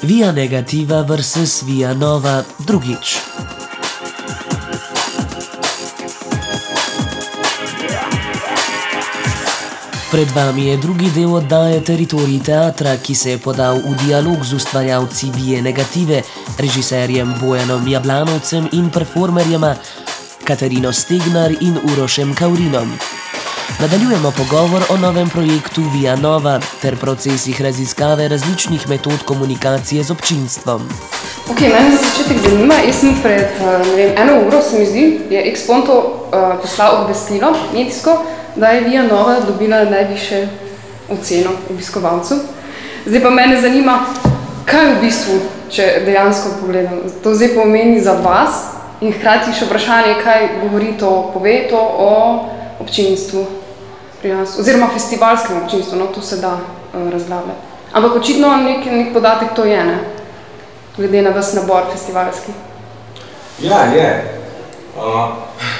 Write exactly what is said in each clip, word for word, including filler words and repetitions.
Via Negativa versus Via Nova drugič. Pred vami je drugi del oddaje Teritorij teatra, ki se je podal v dialog z ustvarjalci Vie Negative, režiserjem Bojanom Jablanovcem in performerjema Katarino Stegnar in Urošem Kaurinom. Nadaljujemo pogovor o novem projektu Via Nova ter procesih raziskave različnih metod komunikacije z občinstvom. Ok, mene za začetek zanima, jaz sem pred ne vem, eno uro, se mi zdi, je Exponto uh, poslal obvestilo medijsko, da je Via Nova dobila najvišje oceno obiskovalcev. Zdaj pa mene zanima, kaj v bistvu, če dejansko pogledam, to zdaj pomeni za vas in hkrati še vprašanje, kaj govori to, pove to o občinstvu pri nas, oziroma festivalskem občinstvu, no, to se da uh, razglabljati. Ampak očitno nek, nek podatek to je, ne? Glede na vas nabor festivalski. Ja, je. Uh,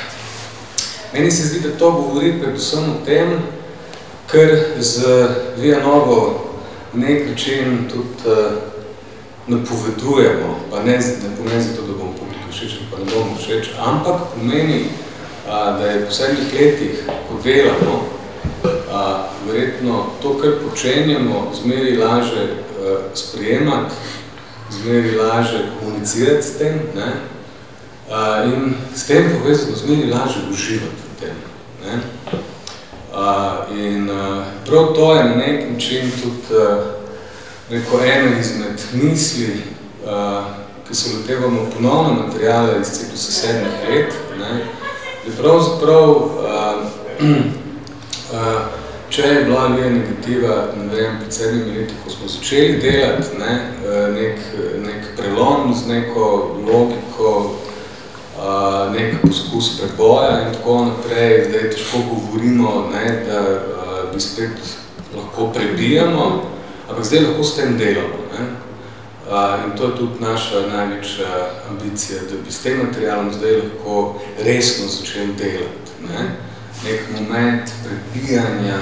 meni se zdi, da to govori predvsem o tem, ker z Via Novo nek način tudi uh, napovedujemo, pa ne, ne pomeni zato, da bomo publiku všeč, pa ne bomo všeč, ampak pomeni, uh, da je v posebnih letih, ko delamo, uh, verjetno to, kar počenjamo, zmeri laže uh, sprejemati, zmeri laže komunicirati s tem, ne? Uh, in s tem povezano zmeri laže uživati v tem. Ne? Uh, in uh, prav to je na nek način tudi uh, neko eno izmed misli, uh, ki se lotevamo ponovno materijale iz ciklusa sedmih let, ne? Je pravzaprav, uh, uh, če je bila Via Negativa, ne vem, pred sedmimi leti, ko smo začeli delati, ne, nek, nek prelom z neko logiko, uh, nek poskus preboja in tako naprej, zdaj težko govorimo, ne, da uh, bi spet lahko prebijamo, ampak zdaj lahko s tem delamo. Ne. Uh, in to je tudi naša največja ambicija, da bi s tem materialom zdaj lahko resno začeli delati. Ne. Nek moment prebijanja,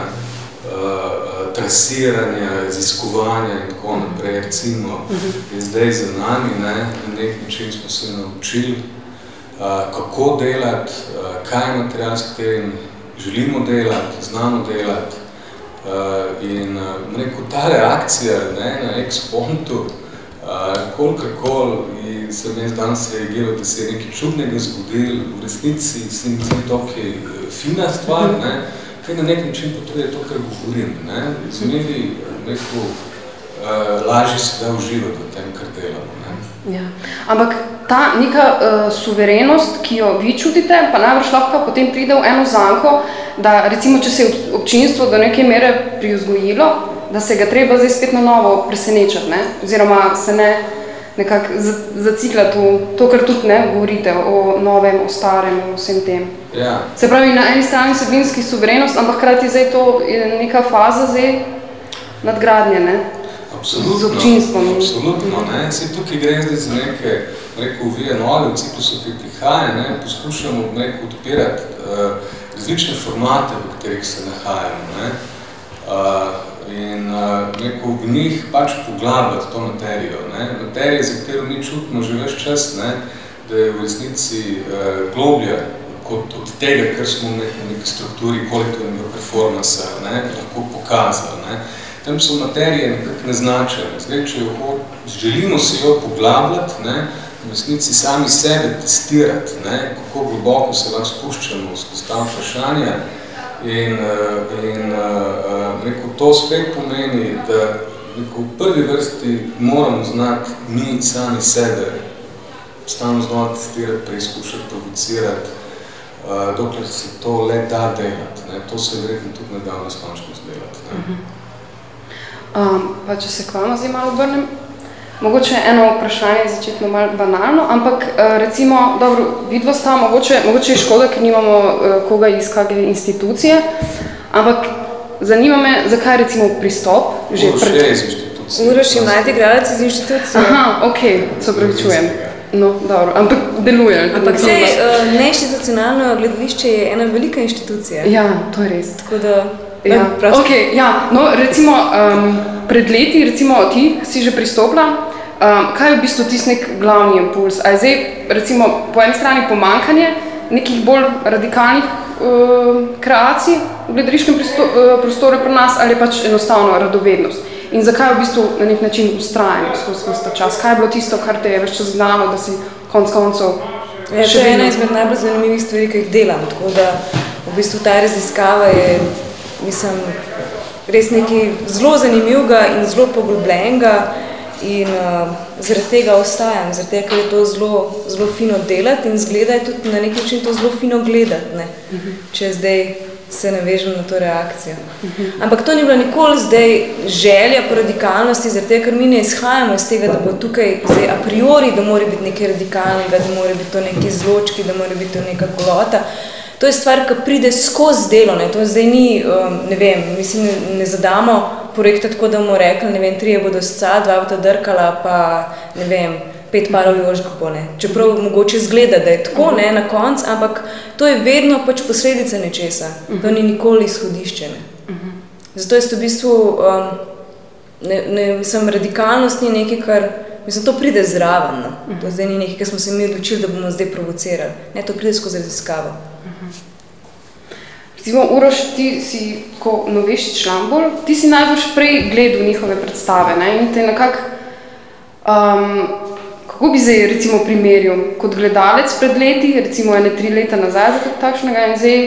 uh, trasiranja, raziskovanja in tako naprej, recimo, je zdaj za nami, ne, na nek način smo se naučili, uh, kako delati, uh, kaj je material, s katerim želimo delati, znamo delati. Uh, in uh, neko ta reakcija, ne, na Expontu, uh, kolikor sem jaz danes reagiral, da se je nekaj čudnega zgodil, v resnici se mi zdi to, ki je fina stvar, ne, kaj na nek način potrebuje to, kar govorim, ne, zmeri neko uh, lažje se da uživati v tem, kar delamo, ne. Ja. Ampak ta neka uh, suverenost, ki jo vi čutite, pa najbrž lahko potem pride v eno zanko, da recimo, če se je občinstvo do neke mere privzgojilo, da se ga treba zdaj spet na novo presenečati, ne, oziroma se ne nekako zacikla to, to, kar tudi ne govorite o novem, o starem, o vsem tem. Ja. Se pravi, na eni strani vsebinski suverenost, ampak hkrati zdaj to je neka faza zdaj nadgradnje, ne? Absolutno, z občinstvom. Absolutno, ne? Se tukaj gre zdaj za neke, rekel, Via Nove, v ciklusu, ki prihaja, ne? Poskušamo neko odpirati uh, različne formate, v katerih se nahajamo, ne? Uh, in uh, neko v njih pač poglabljati to materijo. Ne? Materija, za katero mi čutimo že več čas, ne? Da je v resnici uh, globlja kot od tega, kar smo v neki strukturi kolektivnega performansa, ne? Lahko pokazali. Ne? Tam so materije nekako neznačene. Zdaj, če jo želimo se jo poglabljati, ne? V resnici sami sebe testirati, ne? Kako globoko se lahko spuščamo skozi ta vprašanja. In, in neko, to spet pomeni, da neko, v prvi vrsti moramo znati mi sami sebe stalno znova testirati, preizkušati, provocirati, dokler se to le da delati. Ne. To se verjetno tudi ne da v neskončnost delati. Ne. Uh-huh. um, pa če se k vama zdaj malo obrnem, mogoče eno vprašanje začetno malo banalno, ampak recimo, dobro, vidva sta, mogoče, mogoče je škoda, ker nimamo koga iz kakve institucije, ampak zanima me, zakaj recimo pristop? Uroš je iz institucije. Uroš je mladi igralec iz institucije. Aha, ok, se opravičujem. No, dobro, ampak deluje. Ampak sej, uh, neinstitucionalno gledališče je ena velika inštitucija. Ja, to je res. Tako da... Ja, ok, ja, no, recimo, um, pred leti, recimo ti si že pristopila, um, kaj je v bistvu tisti nek glavni impuls? A je zdaj, recimo, po eni strani pomankanje nekih bolj radikalnih uh, kreacij v gledališkem prostoru pri nas ali pač enostavno radovednost? In zakaj v bistvu na nek način ustrajanje skozi ta čas? Kaj je bilo tisto, kar te je več čas gnalo, da si konc koncev ja, to je ena izmed najbolj zanimivih stvari, ki jih delam, tako da v bistvu ta raziskava je, mislim, res nekaj zelo zanimivega in zelo poglobljenega in uh, zaradi tega ostajam, zaradi tega, ker je to zelo, zelo fino delati in zgleda je tudi na nek način to zelo fino gledati, ne? Uh-huh. Če zdaj se navežem na to reakcijo. Uh-huh. Ampak to ni bila nikoli zdaj želja po radikalnosti, zaradi tega, ker mi ne izhajamo iz tega, da bo tukaj zdaj a priori, da mora biti nekaj radikalnega, da mora biti to neki zločki, da mora biti to neka golota. To je stvar, ki pride skozi delo, ne, to zdaj ni, um, ne vem, mislim, ne, ne zadamo projekta tako, da bomo rekli, ne vem, trije bodo sca, dva bodo drkala, pa, ne vem, pet parov jožkov bo, ne. Čeprav mogoče zgleda, da je tako, ne, na konc, ampak to je vedno pač posledica nečesa, to ni nikoli izhodišče, ne. Zato je to v bistvu, um, ne, ne, mislim, radikalnost ni nekaj, kar, mislim, to pride zraven, no. To zdaj ni nekaj, kar smo se mi odločili, da bomo zdaj provocirali, ne, to pride skozi raziskavo. Recimo, Uroš, ti si, ko novejši član bolj, ti si najbolj prej gledal njihove predstave, ne, in te nekak, um, kako bi zdaj, recimo, primerjal, kot gledalec pred leti, recimo, ene tri leta nazaj, takšnega, in zdaj,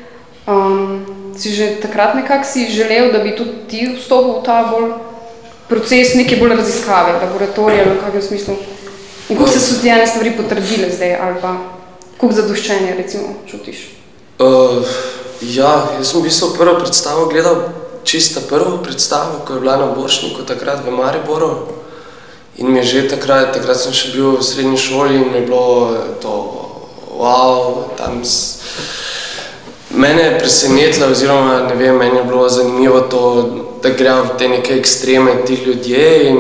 um, si že takrat nekak si želel, da bi tudi ti vstopil v ta bolj proces neke bolj raziskave, laboratorija, v kakvem smislu, in kako se so ti ene stvari potrdile zdaj, ali pa koliko zadoščenja, recimo, čutiš? Uh, ja, jaz sem v bistvu prvo predstavo gledal, čista prvo predstavo, ko je bila na Borštniku takrat v Mariboru in mi je že takrat, takrat sem še bil v srednji šoli in mi je bilo to wow, tam s... Mene je presenetilo, oziroma ne vem, meni je bilo zanimivo to, da grejo v te neke ekstreme ti ljudje in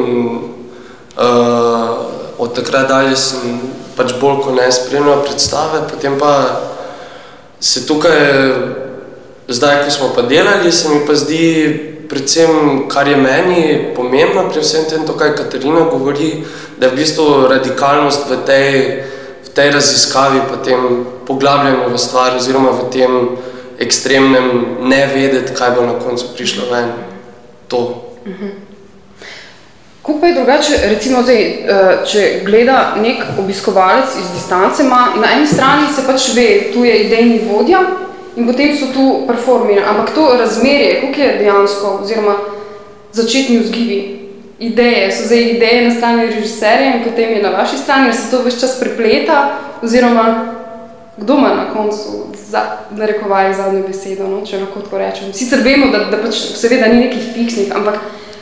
uh, od takrat dalje sem pač bolj ko ne spremljal predstave, potem pa se tukaj, zdaj, ko smo pa delali, se mi pa zdi predvsem, kar je meni pomembno pri vsem tem, to, kaj Katarina govori, da je v bistvu radikalnost v tej, v tej raziskavi, potem poglabljanju v stvar, oziroma v tem ekstremnem ne vedeti, kaj bo na koncu prišlo ven. To. Uh-huh. Kako pa je drugače, recimo zdaj, če gleda nek obiskovalec iz distance, ima na eni strani se pač ve, tu je idejni vodja in potem so tu performine, ampak to razmerje, koliko je dejansko, oziroma začetni vzgibi, ideje, so zdaj ideje na strani režiserja in potem je na vaši strani, se to ves čas prepleta, oziroma kdo ima na koncu za, narekovaje zadnjo besedo, no, če lahko tako rečem. Sicer vemo, da, da pač seveda ni nekih fiksnih, ampak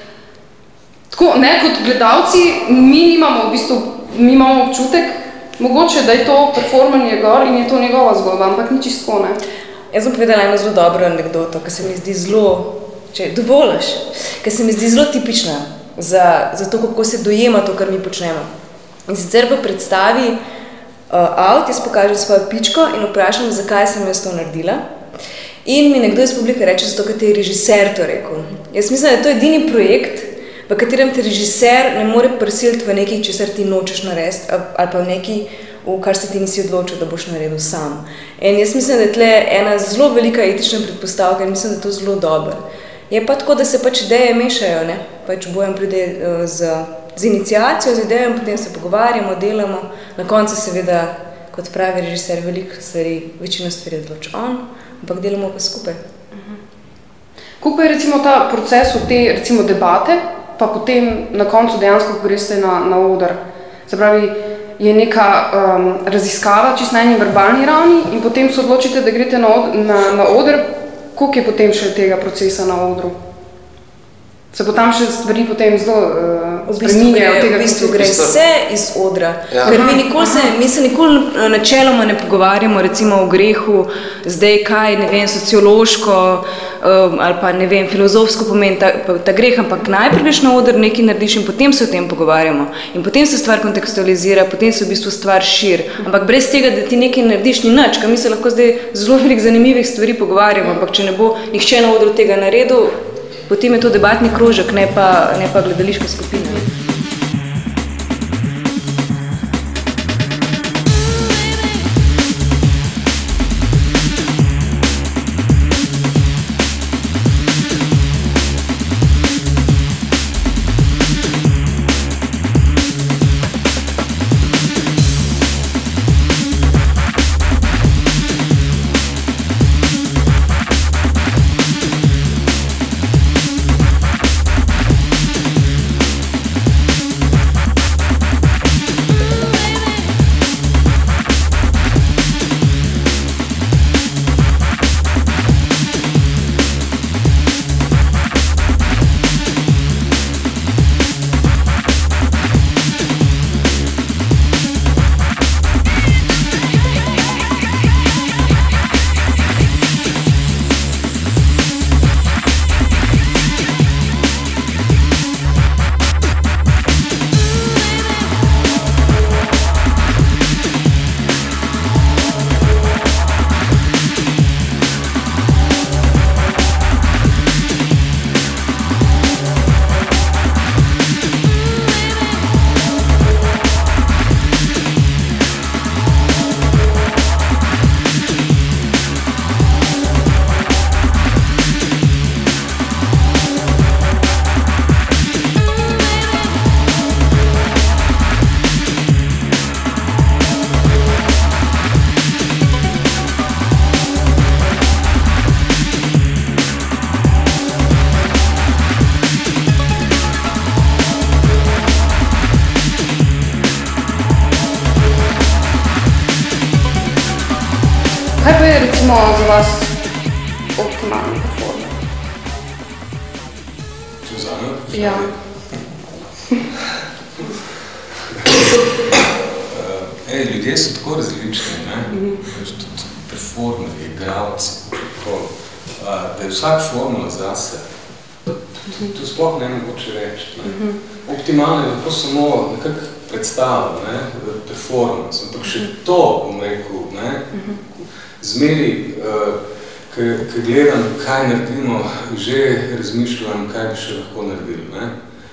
tako, ne, kot gledalci, mi imamo v bistvu, mi imamo občutek, mogoče, da je to performanje gor in je to njegova zgodba, ampak ni čisto, ne. Jaz bom povedala eno zelo dobro anekdoto, ki se mi zdi zelo, če dovoliš, ki se mi zdi zelo tipična za, za to, kako se dojema to, kar mi počnemo. In sicer v predstavi uh, Out, jaz pokažem svojo pičko in vprašam, zakaj sem jaz to naredila. In mi nekdo iz publike reče, zato, ker te je režiser to rekel. Jaz mislim, da je to edini projekt, v katerem te režiser ne more prisiliti v nekaj, česar ti nočeš narediti, ali pa v nekaj, v kar se ti nisi odločil, da boš naredil sam. In jaz mislim, da je tle ena zelo velika etična predpostavka in mislim, da je to zelo dobro. Je pa tako, da se pač ideje mešajo, ne? Pač Bojan pride uh, z, z iniciacijo, z idejo, potem se pogovarjamo, delamo. Na koncu seveda, kot pravi režiser, veliko stvari, večino stvari odloči on, ampak delamo pa skupaj. Uh-huh. Kako je recimo ta proces v te recimo debate, pa potem na koncu dejansko, ko greste na, na oder. Se pravi, je neka um, raziskava čisto na eni verbalni ravni in potem se odločite, da greste na, od, na, na oder, koliko je potem še tega procesa na odru? Se bo tam še stvari potem zelo uh, spreminjajo od tega, v bistvu gre vse iz odra, ja. Ker mi nikoli se, mi se nikoli načeloma ne pogovarjamo recimo o grehu, zdaj kaj, ne vem, sociološko um, ali pa, ne vem, filozofsko pomeni ta, ta greh, ampak najprej greš na oder, nekaj narediš in potem se o tem pogovarjamo. In potem se stvar kontekstualizira, potem se v bistvu stvar širi. Ampak brez tega, da ti nekaj narediš, ni nič, ker mi se lahko zdaj zelo veliko zanimivih stvari pogovarjamo, ampak če ne bo nihče na odru tega naredil, potem je to debatni krožek, ne pa, ne pa gledališka skupina. Kaj pa je recimo za vas optimalna performa? Če vzame? Ja. Ej, ljudje so tako različni, ne? Mm-hmm. Tudi performerji, igralci, tako, da je vsak formula zase. To sploh ne mogoče reči. Ne? Mm-hmm. Optimalno je lahko samo nekako predstava, ne? Performance, ampak še to, bom rekel, ne? Mm-hmm. Zmeri, ko gledam, kaj naredimo, že razmišljam, kaj bi še lahko naredili. Ne?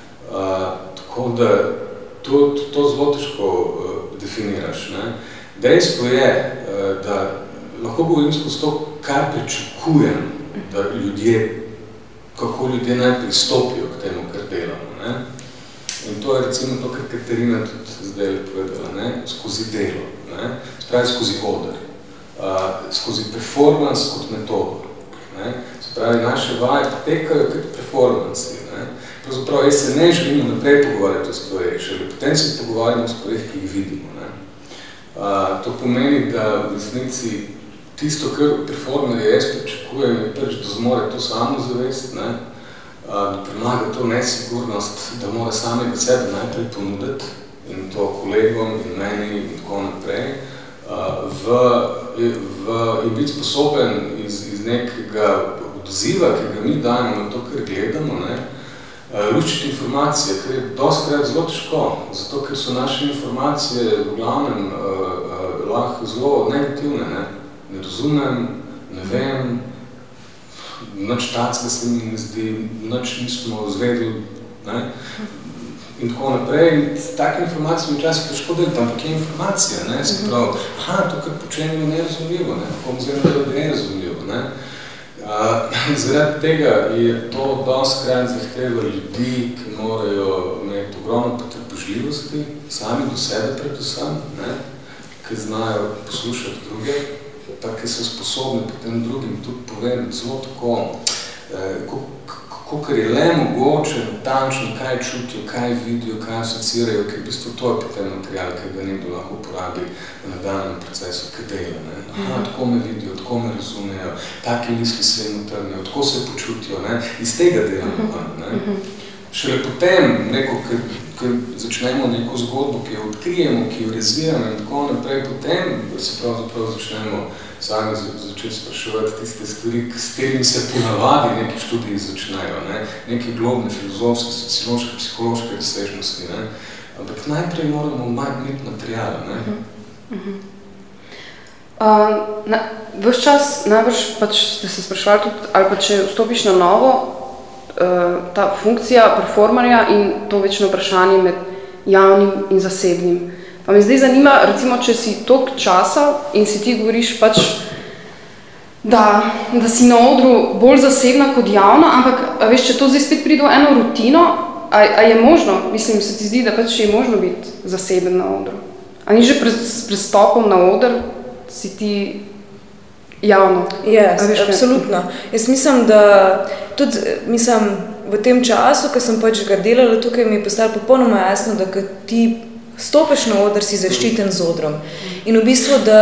Tako da to, to, to zelo težko definiraš. Ne? Dejstvo je, da lahko govorim skozi to, kar pričakujem, da ljudje, kako ljudje naj pristopijo k temu, kar delamo. Ne? In to je recimo to, kar Katarina tudi zdaj povedala, ne? Skozi delo, ne? Spravi skozi oder, uh, skozi performance kot metodo. Ne? Spravi naše vaje potekajo kot performanci. Ne? Pravzaprav jaz se ne želimo naprej pogovarjati o stvarih, šele potem se pogovarjamo o stvarih, ki jih vidimo. Ne? Uh, to pomeni, da v resnici tisto, kar performerje jaz pričakujem, je pač, da zmore to samozavest, ne? Da premaga to nesigurnost, da mora samega sebe najprej ponuditi in to kolegom in meni in tako naprej, v, v, in biti sposoben iz, iz nekega odziva, ki ga mi dajemo na to, kar gledamo, ne, lučiti informacije, kar je dostikrat zelo težko, zato ker so naše informacije v glavnem uh, lahko zelo negativne, ne, ne razumem, ne vem, nič tacka se mi ne zdi, nič nismo zvedeli, ne? In tako naprej. In take informacije mi včasih težko deliti, ampak je informacija, ne? Se pravi, aha, to, kar počenimo, je nerazumljivo, ne? Kako vzem, da je nerazumljivo, ne? Uh, zaradi tega je to dostikrat zahteva ljudi, ki morajo imeti ogromno potrpežljivosti, sami do sebe predvsem, ne? Ki znajo poslušati druge, pa ki so sposobni potem drugim tudi povedati zelo tako, kakor je le mogoče, natančno, kaj čutijo, kaj vidijo, kaj asocirajo, ker v bistvu to je potem material, ki ga nekdo lahko uporabi na nadaljnjem procesu, ki dela. Ne? Aha, tako me vidijo, tako me razumejo, take misli se jim utrnejo, tako se počutijo, ne? Iz tega delamo. Ne? Šele potem, neko, ker začnemo neko zgodbo, ki jo odkrijemo, ki jo razvijamo in tako naprej, potem se pravzaprav začnemo sami začeti spraševati tiste stvari, s katerimi se ponavadi neki študiji začnejo, ne? Neke globne, filozofske, sociološke, psihološke razsežnosti, ne? Ampak najprej moramo imeti material, ne? Uh-huh. Uh-huh. Uh, na, ves čas najbrž pač ste se spraševali tudi, ali pa če vstopiš na novo, uh, ta funkcija performerja in to večno vprašanje med javnim in zasebnim. Pa me zdaj zanima, recimo, če si toliko časa in si ti govoriš pač, da, da si na odru bolj zasebna kot javna, ampak a veš, če to zdaj spet pride v eno rutino, a, a je možno, mislim, se ti zdi, da pač je možno biti zaseben na odru? A ni že pre, s prestopom na oder si ti javno? Yes, absolutno. Jaz mislim, da tudi, mislim, v tem času, ko sem pač ga delala tukaj, mi je postalo popolnoma jasno, da ko ti stopiš na oder, si zaščiten z odrom. In v bistvu, da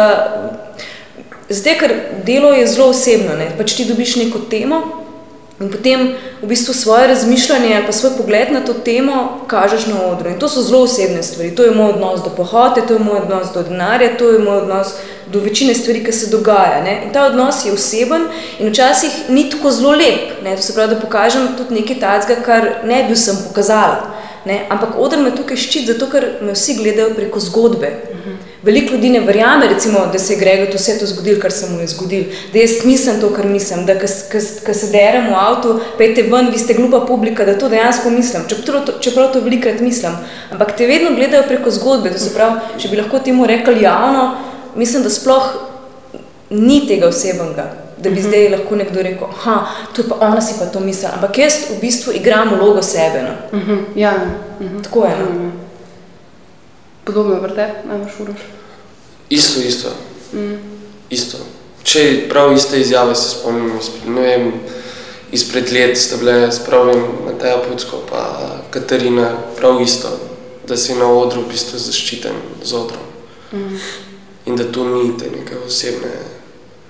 zdaj, ker delo je zelo osebno, ne? Pač ti dobiš neko temo in potem v bistvu svoje razmišljanje ali pa svoj pogled na to temo kažeš na odru. In to so zelo osebne stvari. To je moj odnos do pohote, to je moj odnos do denarja, to je moj odnos do večine stvari, ki se dogaja. Ne? In ta odnos je oseben in včasih ni tako zelo lep. Ne? To se pravi, da pokažem tudi nekaj tacga, kar ne bi sem pokazala. Ne? Ampak oder me tukaj ščit, zato ker me vsi gledajo preko zgodbe. Uh-huh. Veliko ljudi ne verjame, recimo, da se je Gregotu vse to zgodil, kar se mu je zgodil, da jaz mislim to, kar mislim, da ko se derem v avtu, pejte ven, vi ste glupa publika, da to dejansko mislim, čeprav to, čeprav to velikrat mislim. Ampak te vedno gledajo preko zgodbe, to se pravi, če bi lahko temu rekli javno, mislim, da sploh ni tega osebenega, da bi uh-huh. zdaj lahko nekdo rekel, aha, to je pa ona si pa to misla, ampak jaz v bistvu igram vlogo sebe. No? Uh-huh. Ja, uh-huh. Tako je. No? Uh-huh. Podobno je vrte, najmaš Uroš? Isto, isto. Mm. Isto. Če prav iste izjave se spomnim, ne vem, izpred let sta bile, spravim Mateja Pucko pa Katarina, prav isto, da si na odru v bistvu zaščiten z odrom. Mm. In da tu ni te neke osebne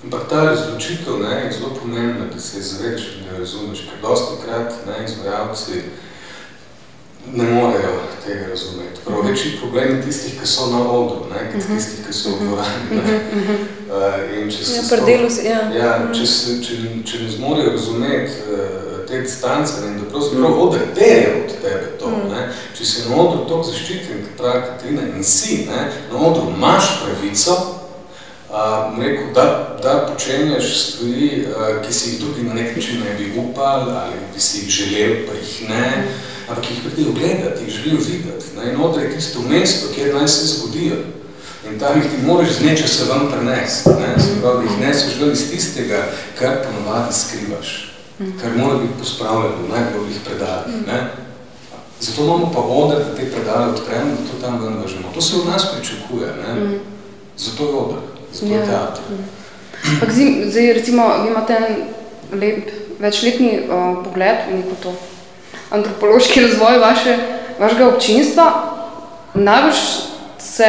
Ampak ta razločitev, ne, je zelo pomembna, da se zavedaš in ne razumeš, ker dosti krat, ne, izvajalci ne morejo tega razumeti. Prav večji problem je tistih, ki so na odru, ne, kot tistih, ki so v dvorani, ne. Uh, in če se ja, predelu se, ja. Ja, če, se, če, če ne zmorejo razumeti uh, te distance, ne, da pravzaprav odr terje od tebe to, mm. ne. Če si na odru toliko zaščiten, kot pravi Katarina, in si, ne, na odru imaš pravico, Uh, rekel, da, da počenjaš stvari, uh, ki si jih drugi na nek način ne bi upal ali bi si jih želel, pa jih ne, ampak jih predijo gledati, jih želijo videti. Ne? In odre je tisto mesto, kjer naj se zgodijo. In tam jih ti moraš z nečesa ven prenesti. Ne? Se pravi, jih neseš ven iz tistega, kar ponovadi skrivaš, kar mora biti pospravljeno v najboljih predalih. Ne? Zato imamo pa odre, da te predale odpremo, da to tam ven vržemo. To se od nas pričakuje. Ne? Zato je odre. Ja. Pak zdaj, recimo, vi imate en lep, večletni uh, pogled v neko to antropološki razvoj vaše, vašega občinstva. Najbolj se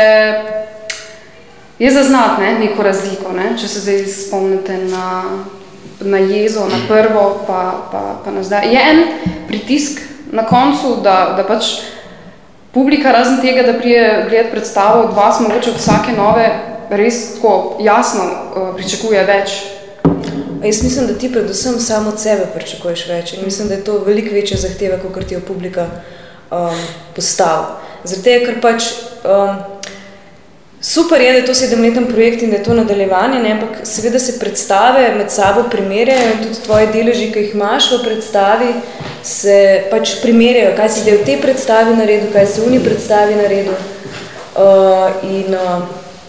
je zaznat, ne, neko razliko, ne, če se zdaj spomnite na, na jezo, na prvo, pa, pa, pa na zdaj. Je en pritisk na koncu, da, da pač publika razen tega, da prije gledati predstavo od vas, mogoče od vsake nove, res tako jasno uh, pričakuje več? Jaz mislim, da ti predvsem samo od sebe pričakuješ več in mislim, da je to veliko večja zahteva, kot ti jo publika um, postavi. Zaradi tega, ker pač um, super je, da je to sedemleten projekt in da je to nadaljevanje, ne? Ampak seveda se predstave med sabo primerjajo in tudi tvoji deleži, ki jih imaš v predstavi, se pač primerjajo, kaj si zdaj v tej predstavi naredil, kaj si v uni predstavi naredil. Uh, in uh,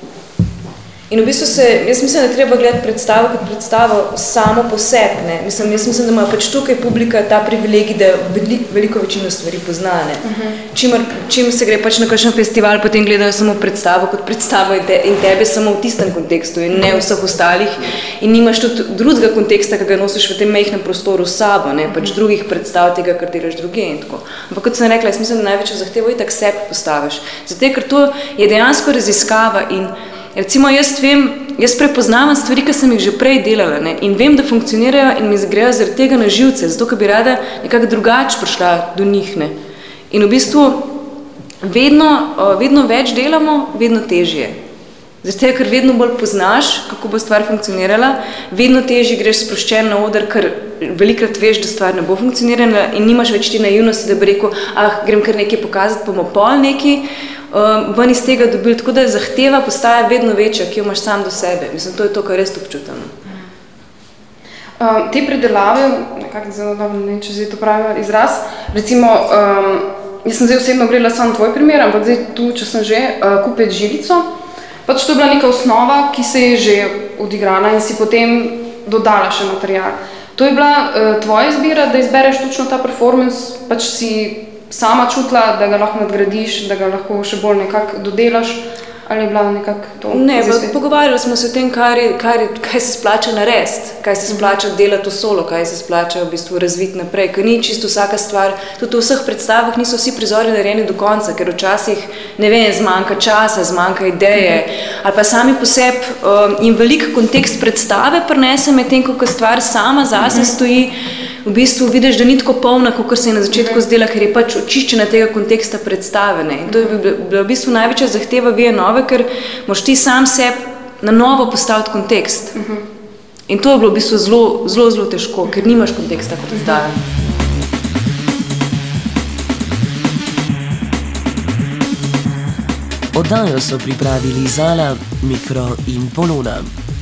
In v bistvu se, jaz mislim, da treba gledati predstavo kot predstavo samo po sebi, ne. Mislim, jaz mislim, da ima pač tukaj publika ta privilegij, da veliko, veliko večino stvari pozna, ne. Uh-huh. Čim, čim se gre pač na kakšen festival, potem gledajo samo predstavo kot predstavo in, te, in tebe samo v tistem kontekstu in ne vseh ostalih. In nimaš tudi drugega konteksta, ki ga nosiš v tem majhnem prostoru s sabo, ne, pač drugih predstav tega, kar delaš druge in tako. Ampak kot sem rekla, jaz mislim, da največjo zahtevo itak sebi postaviš. Zato, ker to je dejansko raziskava in recimo jaz vem, jaz prepoznavam stvari, ki sem jih že prej delala, ne, in vem, da funkcionirajo in mi grejo zaradi tega na živce, zato, ker bi rada nekako drugače prišla do njih, ne. In v bistvu vedno, vedno več delamo, vedno težje. Zato, ker vedno bolj poznaš, kako bo stvar funkcionirala, vedno težje greš sproščen na oder, ker velikrat veš, da stvar ne bo funkcionirala in nimaš več ti naivnosti, da bi rekel, ah, grem kar nekaj pokazati, pa bomo pol nekaj, Um, ven iz tega dobili, tako da zahteva postaja vedno večja, ki jo imaš sam do sebe. Mislim, to je to, kar res občutam. Um, te predelave, nekako zelo dobro, ne, če zdaj to pravi izraz, recimo, um, jaz sem zdaj osebno gledala samo tvoj primer, ampak zdaj tu, če sem že, uh, kupiti žilico, pač to je bila neka osnova, ki se je že odigrala in si potem dodala še material. To je bila uh, tvoja izbira, da izbereš točno ta performance, pač si sama čutila, da ga lahko nadgradiš, da ga lahko še bolj nekako dodelaš, ali je bila nekako to? Ne, pogovarjali smo se o tem, kar je, kar je, kaj se splača narediti, kaj se splača delati v solo, kaj se splača v bistvu razviti naprej, ker ni čisto vsaka stvar, tudi v vseh predstavah niso vsi prizori narejeni do konca, ker včasih, ne vem, zmanjka časa, zmanjka ideje, ali pa sami po sebi um, in velik kontekst predstave prinese med tem, kako stvar sama zase stoji, v bistvu vidiš, da ni tako polna, kot se je na začetku zdela, ker je pač očiščena tega konteksta predstavene. In to je bila v bistvu največja zahteva Vije Nove, ker moraš ti sam sebi na novo postaviti kontekst. In to je bilo v bistvu zelo, zelo, zelo težko, ker nimaš konteksta predstave. Oddajo so pripravili Zala, Mikro in Polona.